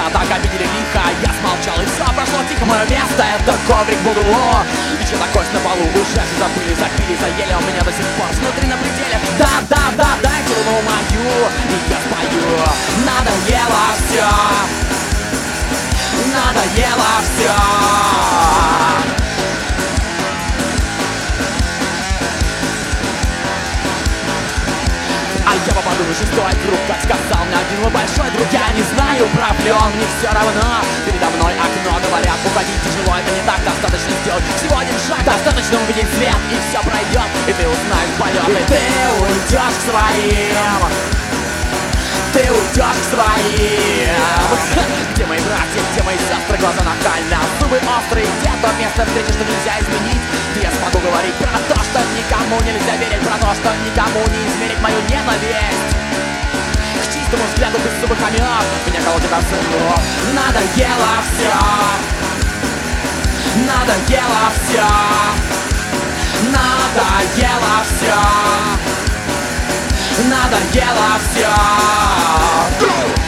так обидели лихо. Я смолчал и все прошло тихо. Мое место это коврик Бурло. И что такое на полу уже забыли, запили, заели. У меня до сих пор внутри на пределе. Да, дайте руну мою, и я спою. Надоело все, надоело все. А я попаду в шестой круг, как сказал мне один мой большой друг. Я не знаю проблем, мне все равно. Передо мной окно, говорят, уходить тяжело, это не так. Достаточно сделать всего один шаг, достаточно увидеть свет, и все пройдет, и ты узнаешь полет. И ты уйдешь к своим, ты уйдешь к своим. Где мои братья, где мои сестры, глаза нахально, зубы острые, где то место встречи, что нельзя изменить. Где я смогу говорить про то, что никому нельзя верить, про то, что никому не измерить мою ненависть. К чистому взгляду беззубых хомяк меня колотит от сынов. Надоело все, надоело все, надоело все, надоело все.